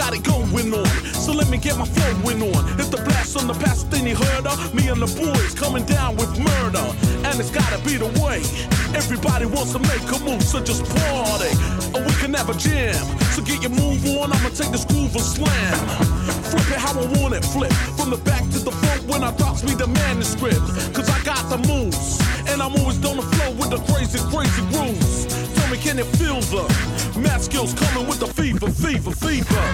got it going on. So let me get my flowing on. It's the blast on the past thing you heard of. Me and the boys coming down with murder. And it's gotta be the way. Everybody wants to make a move, so just party. Or we can have a jam. So get your move on, I'ma take this groove and slam. Flip it how I want it, flip. From the back to the front when I drops me the manuscript. Cause I got the moves. And I'm always on the flow with the crazy, crazy grooves. Tell me, can it feel the math skills coming with the fever, fever, fever?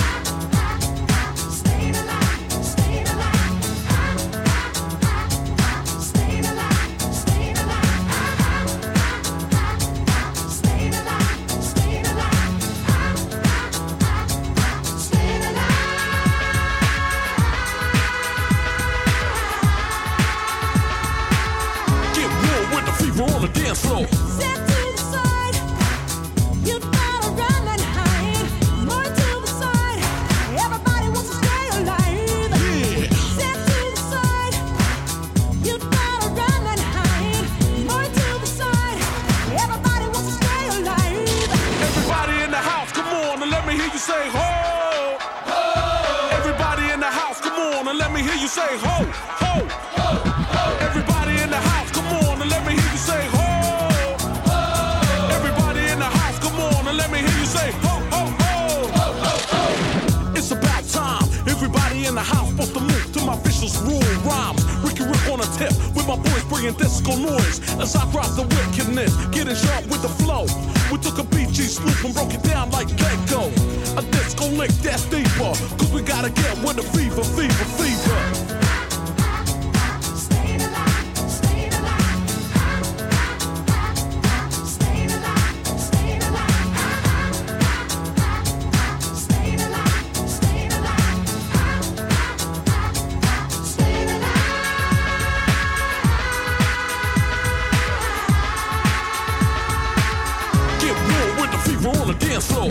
On the dance floor. Step to the side, you gotta run and hide. More to the side, everybody wants to stay alive. Yeah. Step to the side, you gotta run and hide. More to the side, everybody wants to stay alive. Everybody in the house, come on and let me hear you say ho. Ho. Everybody in the house, come on and let me hear you say ho, ho, ho, ho. Everybody in the house, come on and let me hear you say ho. Ho. Everybody in the house, come on and let me hear you say ho, ho, ho. Ho, ho, ho. It's about time. Everybody in the house supposed to move to my vicious rule rhymes. Ricky Rick on a tip with my boys bringing disco noise as I drop the wickedness, getting sharp with the flow. We took a BG swoop and broke it down like Gecko. A disco lick that's deeper, cause we gotta get with the fever, fever, fever. On the dance floor.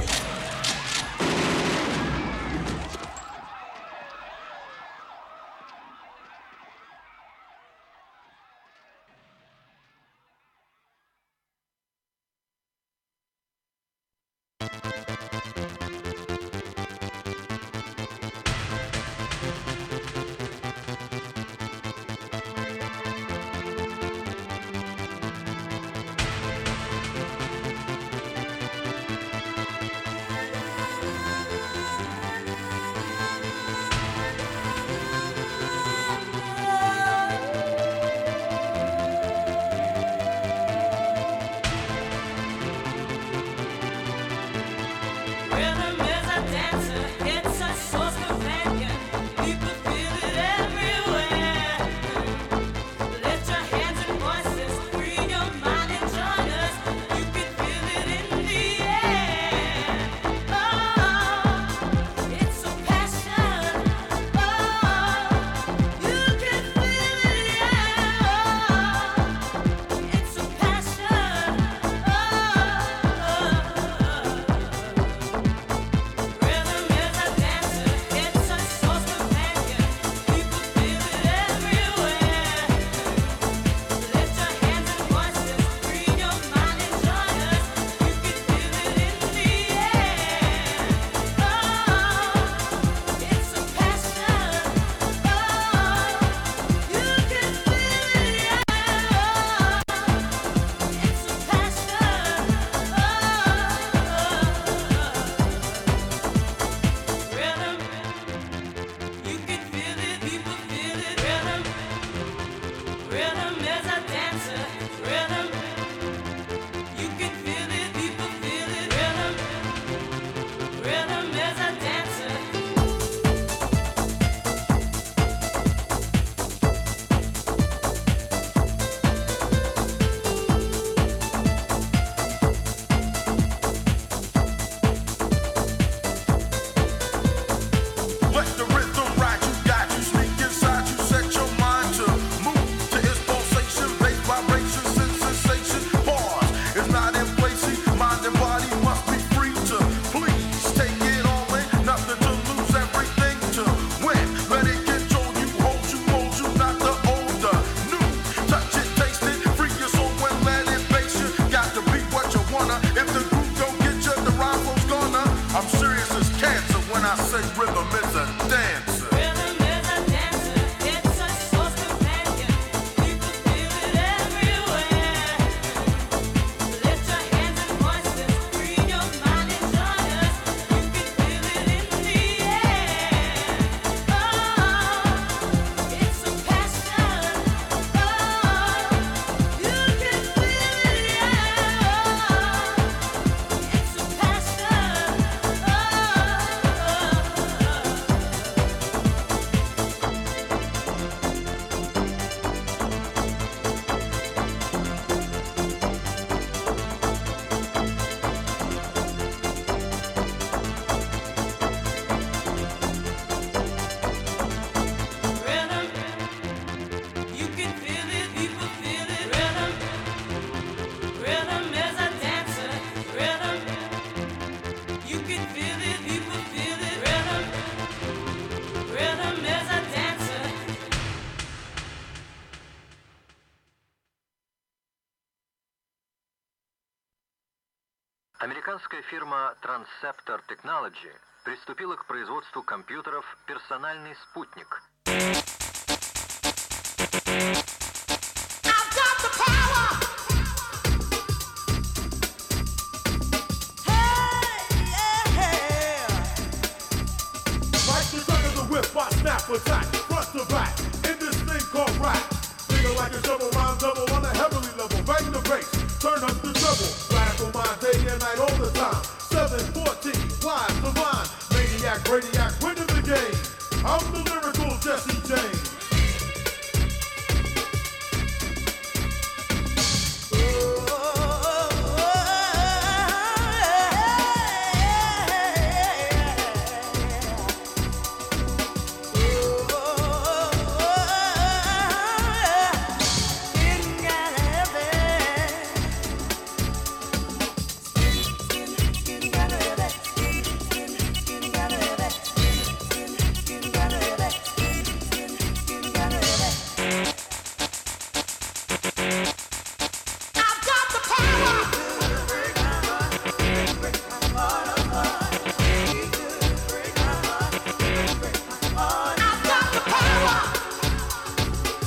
when I say rhythm is a dancer. Rhythm is a dancer, it's a source companion. People feel it everywhere. Lift your hands and voices, free your mind and join us. You can feel it in the air. Oh, it's a passion. Oh, you can feel it, yeah. It's a passion. Rhythm, you can feel it, people feel it. Rhythm, rhythm is a dancer. Rhythm, you can feel it, people feel it. Rhythm, rhythm is a dancer. Американская фирма Transceptor Technology приступила к производству компьютеров «Персональный спутник». I've got the power. Hey, yeah. Like the turn of the whip, I snap attack, front to back, in this thing called rap. Feel like a shovel rhyme double on a heavenly level. Bang the bass, turn up the treble. Radical mind day and night all the time. 714, live divine. Maniac, radiac, winning the game. I'm the lyrical Jesse James. I've got the power. I've got the power.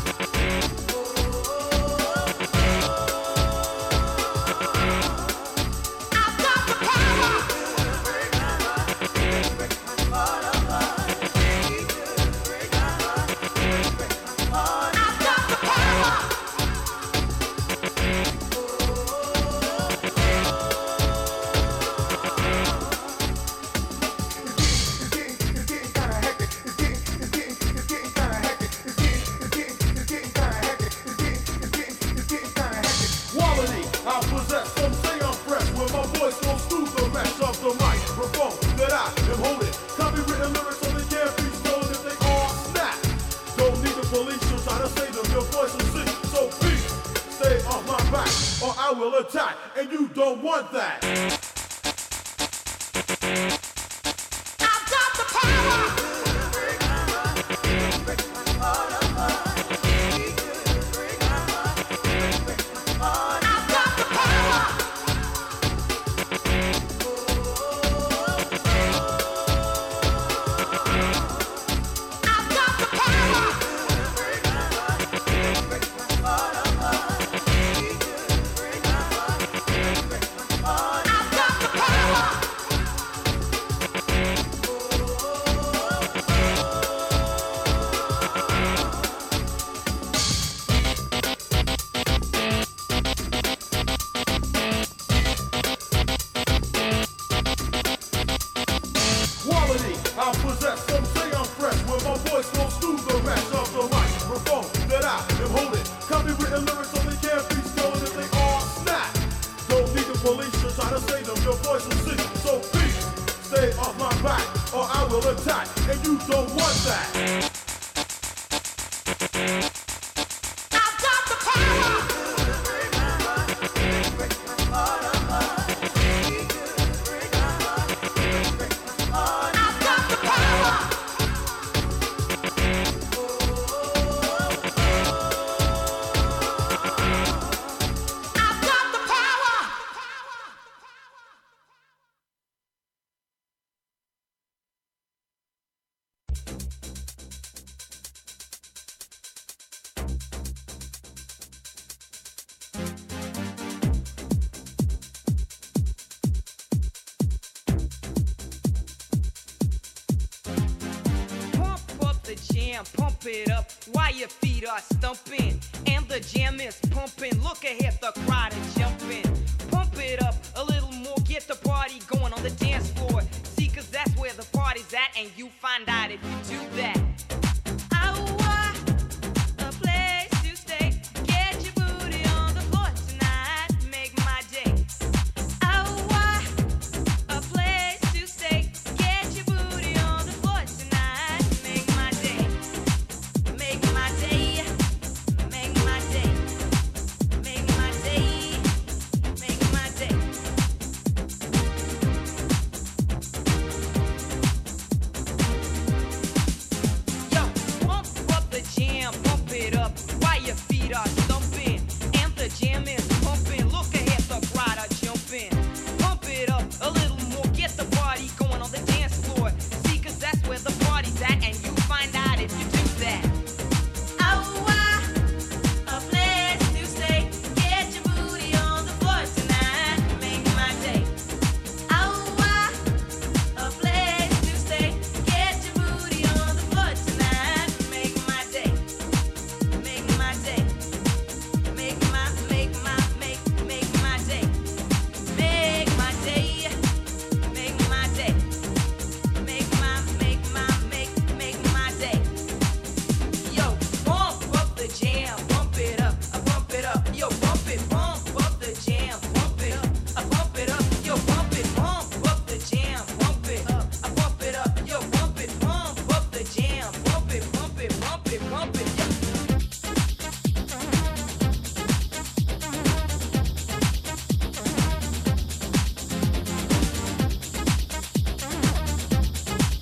I've got the power. I've got the power. Quality, I possess, some say I'm fresh. When my voice goes through the mesh of the microphone that I am holding. Copywritten lyrics so they can't be stolen if they all snap. Don't need the police to try to save them, your voice will sing. So please, stay off my back, or I will attack, and you don't want that. I've got the power. I've got the power. I've got the power. I've got the power. Quality, I possess, some say I'm fresh. When my voice goes through the mesh of the microphone that I am holding. Copywritten lyrics so they can't be stolen if they all snap. Don't need the police to try to save them, your voice will sing. So please, stay off my back, or I will attack, and you don't want that. Pump it up while your feet are stumping and the jam is pumping. Look ahead, the crowd is jumping. Pump it up a little more, get the party going on the dance floor. See, cause that's where the party's at, and you find out if you do